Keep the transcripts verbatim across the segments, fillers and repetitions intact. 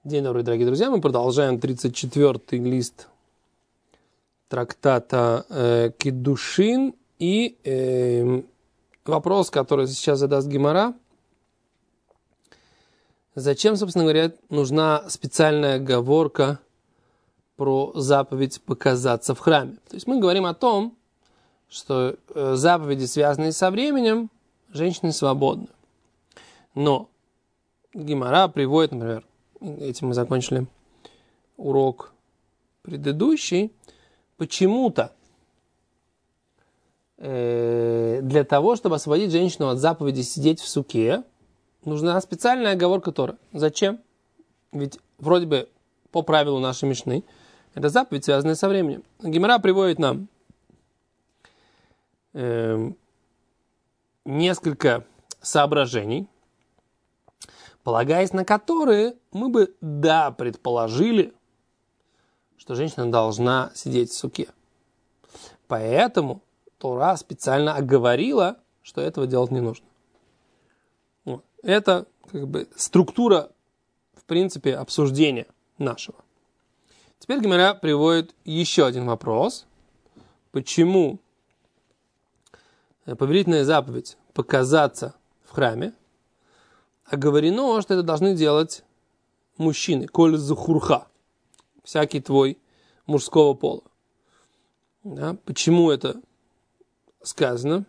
День добрый, дорогие друзья. Мы продолжаем тридцать четвёртый лист трактата э, Киддушин. И э, вопрос, который сейчас задаст Гемара. Зачем, собственно говоря, нужна специальная оговорка про заповедь показаться в храме? То есть мы говорим о том, что э, заповеди, связанные со временем, женщины свободны. Но Гемара приводит, например, этим мы закончили урок предыдущий, почему-то э, для того, чтобы освободить женщину от заповеди сидеть в суке, нужна специальная оговорка Торы. Зачем? Ведь вроде бы по правилу нашей Мишны это заповедь, связанная со временем. Гемара приводит нам э, несколько соображений, полагаясь на которые мы бы, да, предположили, что женщина должна сидеть в суке. Поэтому Тора специально оговорила, что этого делать не нужно. Вот. Это как бы структура, в принципе, обсуждения нашего. Теперь Гемара приводит еще один вопрос. Почему повелительная заповедь показаться в храме оговорено, что это должны делать мужчины, коль захурха, всякий твой мужского пола. Да? Почему это сказано?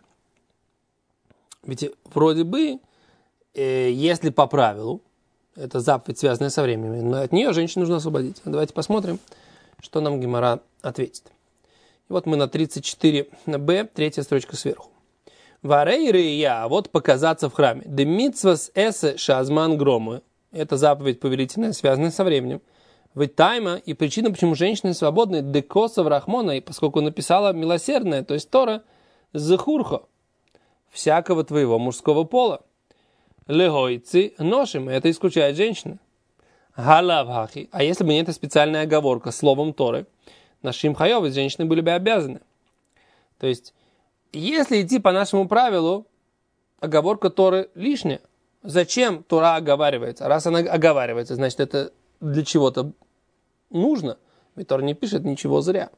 Ведь вроде бы, э, если по правилу, это заповедь, связанная со временем, но от нее женщину нужно освободить. Давайте посмотрим, что нам Гемара ответит. И вот мы на тридцать четыре бэ, третья строчка сверху. Варей рия, вот показаться в храме. Де митцвас эсе шазман громы. Это заповедь повелительная, связанная со временем. Ведь тайма и причина, почему женщины свободны, де косов рахмона, и поскольку написала милосердная, то есть Тора, захурхо, всякого твоего мужского пола. Легойцы ношим, это исключает женщины. Галавхахи, а если бы не эта специальная оговорка словом Торы, нашим хайовы, женщины были бы обязаны. То есть, если идти по нашему правилу, оговорка Торы лишняя. Зачем Тора оговаривается? Раз она оговаривается, значит, это для чего-то нужно. Ведь Тора не пишет ничего зря.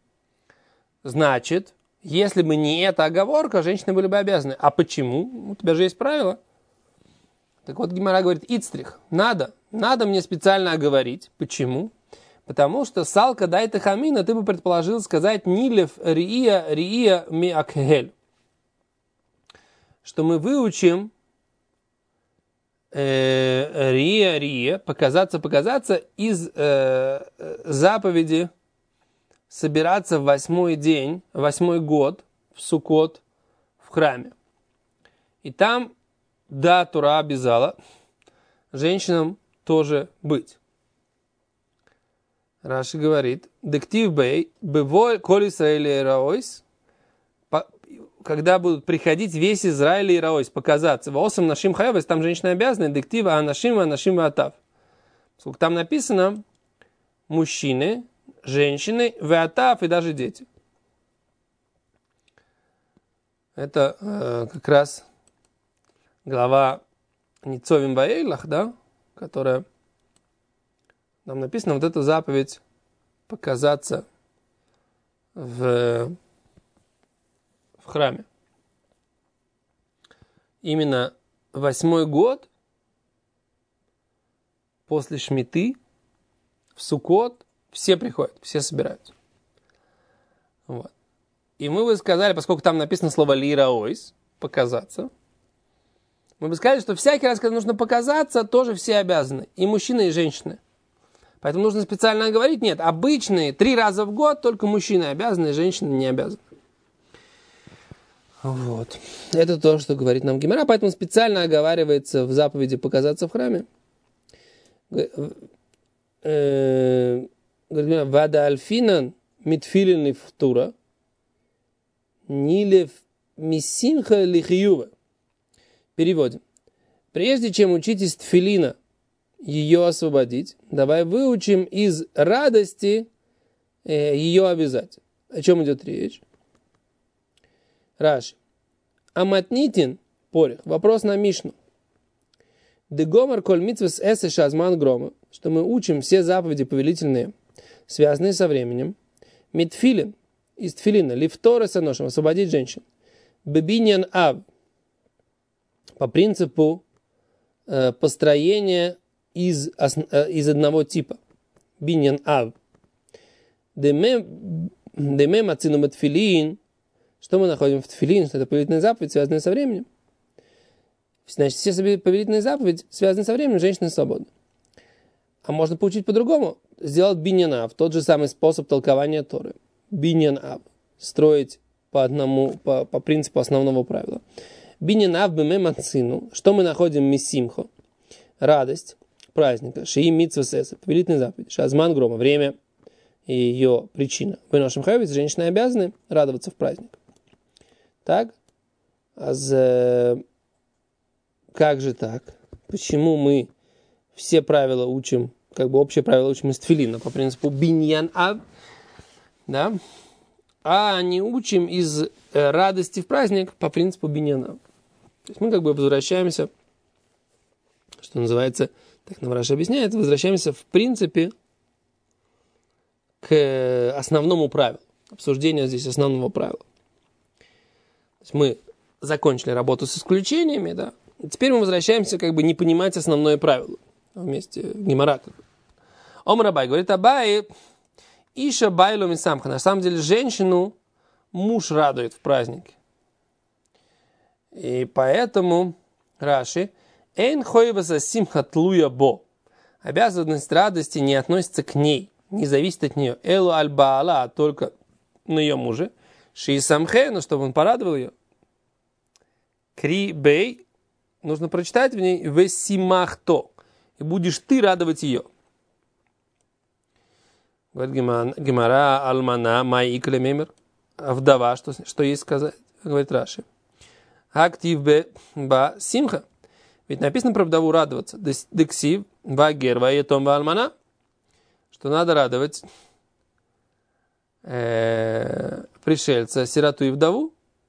Значит, если бы не эта оговорка, женщины были бы обязаны. А почему? У тебя же есть правило. Так вот, Гемара говорит, ицтрих, надо, надо мне специально оговорить. Почему? Потому что салка дайта хамина, ты бы предположил сказать нилев рия рия ми акхель. Что мы выучим э, рия рия, показаться, показаться из э, заповеди собираться в восьмой день, восьмой год в Суккот в храме. И там, да, Тора обязала женщинам тоже быть. Раши говорит, дектив бей, бывой коль Исраэль и Раойс, когда будут приходить весь Израиль и Раойс, показаться. Воосам нашим хайовес, там женщины обязаны, дектива анашим, анашим ватав. Сколько там написано, мужчины, женщины, ватав и даже дети. Это э, как раз глава Ницовим Баэйлах, да, которая нам написано вот эта заповедь показаться в, в храме. Именно восьмой год после Шмиты в Суккот все приходят, все собираются. Вот. И мы бы сказали, поскольку там написано слово лираойс, показаться, мы бы сказали, что всякий раз, когда нужно показаться, тоже все обязаны, и мужчины, и женщины. Поэтому нужно специально говорить, нет, обычные три раза в год только мужчины обязаны, женщины не обязаны. Вот. Это то, что говорит нам Гемара, поэтому специально оговаривается в заповеди показаться в храме. Вада альфинан митфилин лифтура нилев мисимха лихиюва. Переводим. Прежде чем учить из тфилина ее освободить, давай выучим из радости э, ее обязать. О чем идет речь? Раши. Аматнитин, порих. Вопрос на Мишну. Дегомар коль митвес эсе шазман грома. что мы учим все заповеди повелительные, связанные со временем. Митфилин, из тфилина, лифторы саношем, освободить женщин. Бебиньян ав, по принципу э, построения из, э, из одного типа. Биньян ав. Демем ацину тфилин. Что мы находим в тфилин? Что это повелительная заповедь, связанная со временем. Значит, все повелительные заповеди, связанные со временем, женщины свободны. А можно получить по-другому. Сделать биньян ав, тот же самый способ толкования Торы. Биньян ав. Строить по одному, по, по принципу основного правила. Биньян ав бемем ацину. Что мы находим мисимхо? Радость праздника. Шии митцва сеса. Повелительные заповеди. Шазман грома. Время и ее причина. Вы нашим хайвец, женщины обязаны радоваться в праздник. Так? А за... Как же так? Почему мы все правила учим, как бы общие правила учим из тфилина по принципу биньян ав, да? А не учим из э, радости в праздник по принципу биньян ав. То есть мы как бы возвращаемся, что называется, так нам Раши объясняет, возвращаемся в принципе к основному правилу. Обсуждение здесь основного правила. То есть мы закончили работу с исключениями, да? Теперь мы возвращаемся, как бы не понимать основное правило. Вместе Гемара. Омар Абай говорит, Абай, Иша байло мисамха. На самом деле женщину муж радует в празднике. И поэтому Раши, эйн хойваса симха тлуя бо. Обязанность радости не относится к ней, не зависит от нее. Элу аль-баала, только на ее муже. Ши самхе, но чтобы он порадовал ее. Кри бей, нужно прочитать в ней весимахто. И будешь ты радовать ее. Говорит Гемара, алмана, май икля мемер. Вдова, что, что ей сказать? Говорит Раши. Актив бе ба симха. Ведь написано про вдову радоваться. Дексив ба герва етом ба алмана. Что надо радовать э, пришельца, сироту и вдову.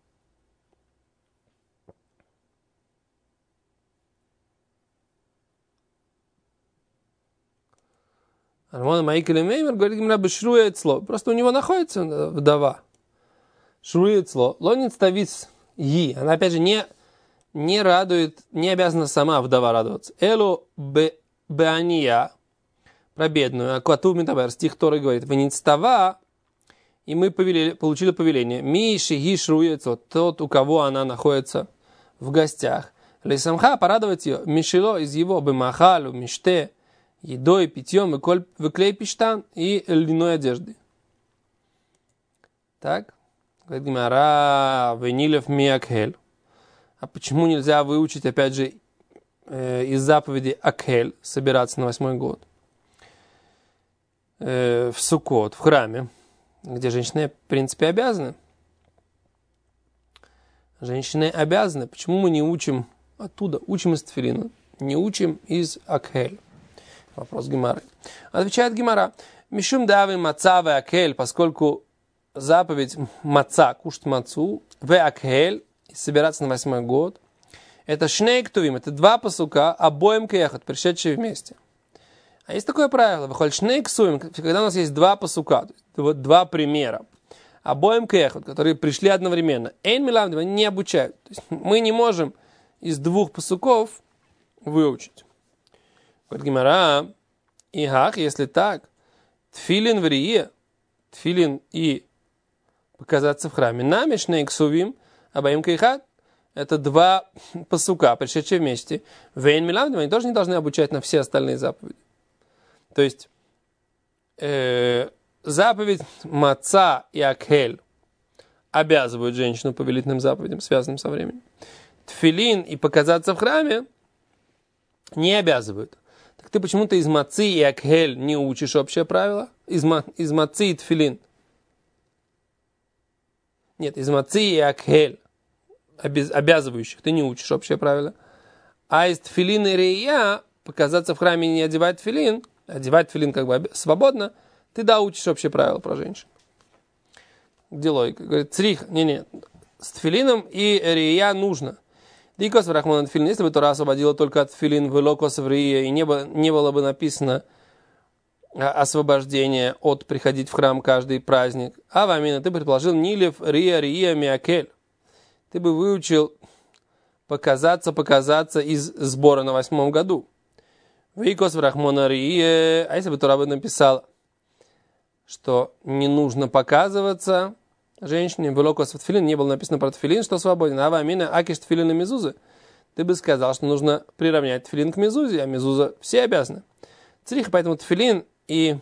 Армона Маикель Меймер говорит, Гемара бешрует слово. Просто у него находится вдова. Шрует слово. Лонит ставис и. Она опять же не, не радует, не обязана сама вдова радоваться. Эло беания. Про бедную. Аквату Митабер. Стих Торы говорит. Венинстава. И мы повелели, получили повеление. Миши ги шрует слово. Тот, у кого она находится в гостях. Лейсамха порадовать ее. Мишило из его бемахалу миште. Едой, питьем, выклей пиштан и льняной одежды. Так. Говорит Гемара, венилев миакхель. А почему нельзя выучить, опять же, э, из заповеди акхель, собираться на восьмой год? Э, в Суккот, в храме, где женщины, в принципе, обязаны. Женщины обязаны. Почему мы не учим оттуда? Учим из тфилина. Не учим из акхель. Вопрос Гемары. Отвечает Гемара. Мишум дави маца ве акхель, поскольку заповедь маца, кушать мацу, ве акхель, собираться на восьмой год, это шней ктувим, это два пасука, обоим кехот, пришедшие вместе. А есть такое правило, выходит шней ктувим, когда у нас есть два пасука, вот два примера, обоим кехот, которые пришли одновременно. Эйн милам не обучают. То есть мы не можем из двух пасуков выучить. Говорит Гемара, ихах, если так, тфилин в рие, тфилин и показаться в храме, намешней ксувим, абаим кайхат, это два пасука, пришедшие вместе. Вейн милам, они тоже не должны обучать на все остальные заповеди. То есть, э, заповедь маца и акхель обязывают женщину повелительным заповедям, связанным со временем. Тфилин и показаться в храме не обязывают. Так ты почему-то из мацы и акхель не учишь общее правило? Из, ма, из мацы и тфилин. Нет, из мацы и акхель, обяз, обязывающих, ты не учишь общее правило. А из тфилин и рея, показаться в храме и не одевать тфилин, одевать тфилин как бы свободно, ты да учишь общее правило про женщин. Где логика? Говорит, црих, не-не, с тфилином и рея нужно. Дикос врахмон тфилин, если бы Тора освободила только от тфилин в локос в рие, и не, было, не было бы написано освобождение от приходить в храм каждый праздник. А вамина, ты предположил нилев рия рия миакель. Ты бы выучил показаться, показаться из сбора на восьмом году. Викос врахмона рия. А если бы Тора бы написала, что не нужно показываться женщине, в локос в тфилин, не было написано про тфилин, что свободен. А вамина акиш тфилин и мезузы. Ты бы сказал, что нужно приравнять тфилин к мезузе, а мезуза все обязаны. Цриха, поэтому тфилин и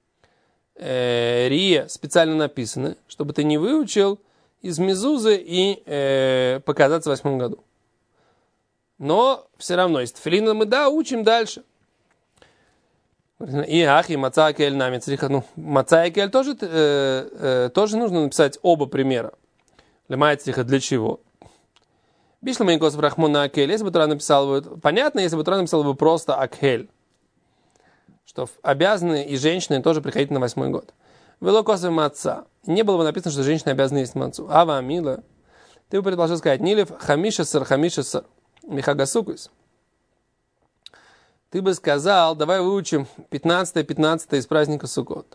э, рия специально написаны, чтобы ты не выучил из мезузы и э, показаться в восьмом году. Но все равно из тфилина мы, да, учим дальше. И ах, и маца кель нами цриха. Ну, маца кель тоже, э, э, тоже нужно написать оба примера. Лемай цриха для чего? Бишламейкос брахмона акель. Если бы Тора написал бы, понятно, если бы Тора написал бы просто акель, что обязаны и женщины тоже приходить на восьмой год. Велокосов маца. Не было бы написано, что женщины обязаны есть мацу. Ава мила. Ты бы предложил сказать нилев хамиша сар хамиша сар михагасукус. Ты бы сказал, давай выучим пятнадцатое пятнадцатое из праздника Суккот.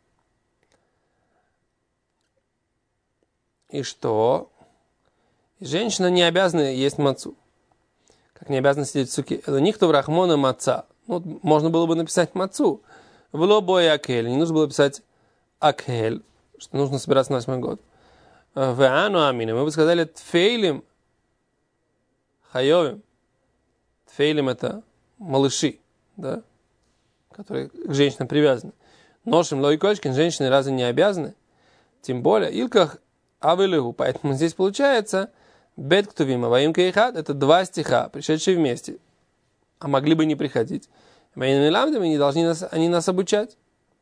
И что? Женщина не обязана есть мацу. Как не обязана сидеть в суке. Это никто в рахмона маца. Ну, можно было бы написать мацу. В лобой акель. Не нужно было писать акель, что нужно собираться на восьмой год. В ану амине. Мы бы сказали тфейлим хайовим. Тфейлим это малыши, да, которые к женщинам привязаны. Ношим лойкочкин, женщины разве не обязаны? Тем более, илках авелиху. Поэтому здесь получается бет ктувима ваим кейхат. Это два стиха, пришедшие вместе. А могли бы не приходить. Мы не должны нас, они нас обучать.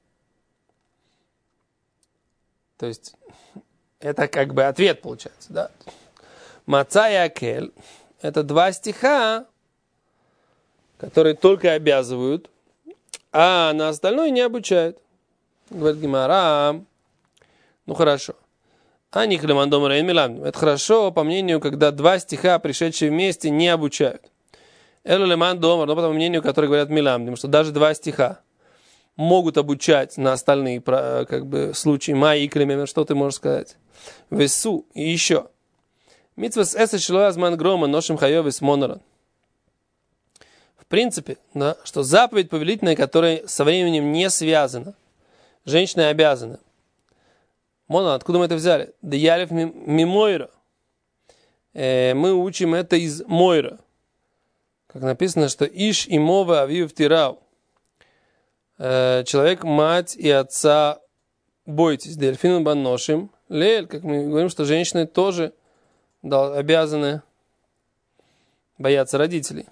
То есть, это как бы ответ получается, да. Маца и акель. Это два стиха, которые только обязывают, а на остальное не обучают. Говорит Гемара. Ну хорошо. А них лемандом рейн милам. Это хорошо, по мнению, когда два стиха, пришедшие вместе, не обучают. Элу леман домар, но по мнению, которые говорят милам, потому что даже два стиха могут обучать на остальные как бы, случаи. Май и клемем, что ты можешь сказать? Весу и еще. Митвас эсэ шилоазман грома ношим хайовис монорон. В принципе, да, что заповедь повелительная, которая со временем не связана, женщины обязаны. Мона, откуда мы это взяли? Да ялев мимойра. Мы учим это из мойра. Как написано, что иш и мова авив тирау. Человек, мать и отца бойтесь. Дельфин банношим. Лель, как мы говорим, что женщины тоже обязаны бояться родителей.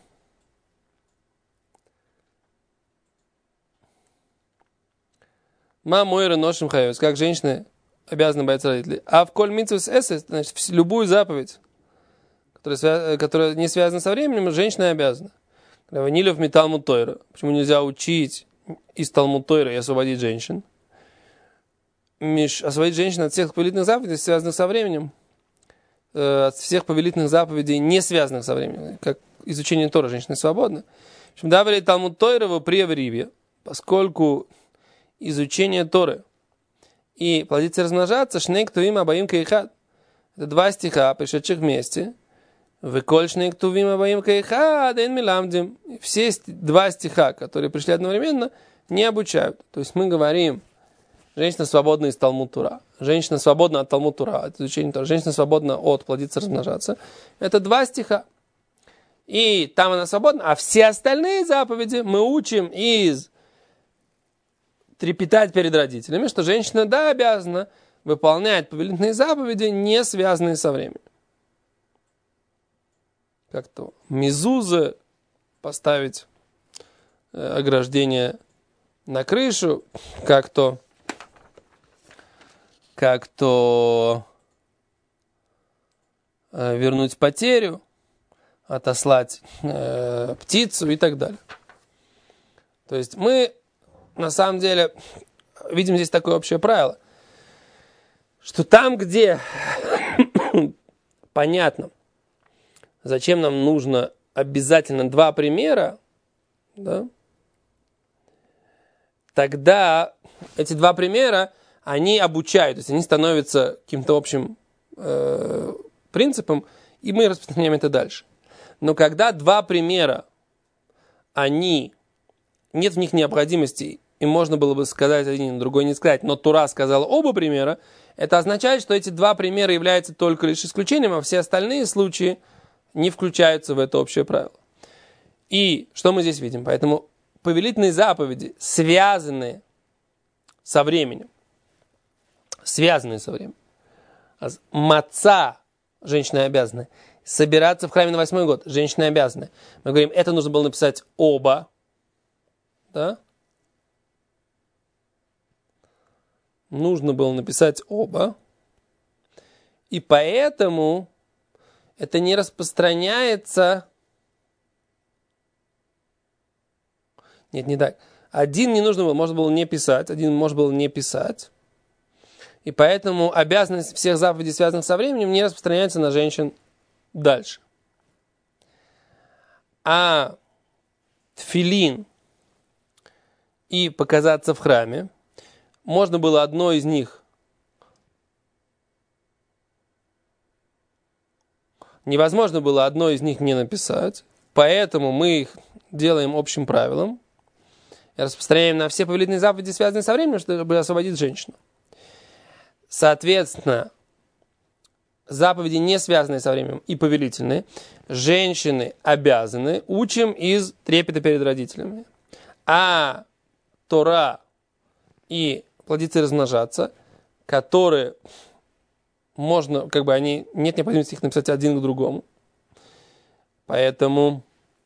Мамойра ношим хайос. Как женщины обязаны бояться родителей. А в коль митцвус эсэс, значит, любую заповедь, которая, которая не связана со временем, женщина обязана. Нилев металмут тойра. Почему нельзя учить из Талмуд Тойра и освободить женщин? Миш, освободить женщин от всех повелительных заповедей, связанных со временем. Э, от всех повелительных заповедей, не связанных со временем. Как изучение Тора, женщины свободны. В общем, давали Талмуд Тойра в приве, поскольку изучение Торы и плодиться и размножаться, шнейк тувим абаим кайхат. Это два стиха, пришедших вместе. Выколь шнейк тувим абаим кайхат, эн миламдим. Все два стиха, которые пришли одновременно, не обучают. То есть мы говорим, женщина свободна из Талмуд Тора. Женщина свободна от Талмуд Тора, от изучения Тора. Женщина свободна от плодиться и размножаться. Это два стиха. И там она свободна, а все остальные заповеди мы учим из трепетать перед родителями, что женщина, да, обязана выполнять повелительные заповеди, не связанные со временем. Как-то мезузы поставить э, ограждение на крышу, как-то как-то э, вернуть потерю, отослать э, птицу и так далее. То есть мы на самом деле видим здесь такое общее правило, что там, где понятно, зачем нам нужно обязательно два примера, да, тогда эти два примера, они обучают, то есть они становятся каким-то общим э, принципом, и мы распространяем это дальше. Но когда два примера, они, нет в них необходимости, и можно было бы сказать один, другой не сказать, но Тура сказала оба примера, это означает, что эти два примера являются только лишь исключением, а все остальные случаи не включаются в это общее правило. И что мы здесь видим? Поэтому повелительные заповеди, связанные со временем, связанные со временем. Маца, женщина обязана. Собираться в храме на восьмой год, женщина обязана. Мы говорим, это нужно было написать оба. Да? Нужно было написать оба. И поэтому это не распространяется. Нет, не так. Один не нужно было, можно было не писать. Один можно было не писать. И поэтому обязанность всех заповедей, связанных со временем, не распространяется на женщин дальше. А тфилин и показаться в храме, можно было одно из них, невозможно было одно из них не написать, поэтому мы их делаем общим правилом и распространяем на все повелительные заповеди, связанные со временем, чтобы освободить женщину. Соответственно, заповеди, не связанные со временем, и повелительные, женщины обязаны, учим из трепета перед родителями. А Тора и плодиться и размножаться, которые можно, как бы они, нет необходимости их написать один к другому. Поэтому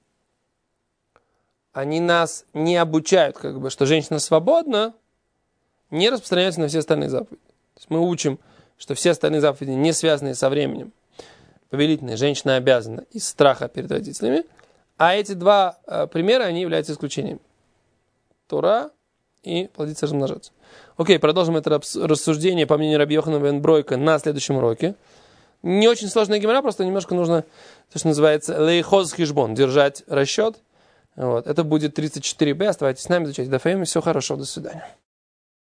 они нас не обучают, как бы, что женщина свободна, не распространяются на все остальные заповеди. То есть мы учим, что все остальные заповеди, не связанные со временем, повелительные, женщина обязана из страха перед родителями, а эти два э, примера, они являются исключением. Тора и плодиться и размножаться. Окей, продолжим это рассуждение по мнению Раби Йоханана бен Бройка на следующем уроке. Не очень сложная гемара, просто немножко нужно, то, что называется, лейхоз хижбон, держать расчет. Вот. Это будет тридцать четыре бэ. Оставайтесь с нами, изучайте дафаим. Всего хорошего, до свидания.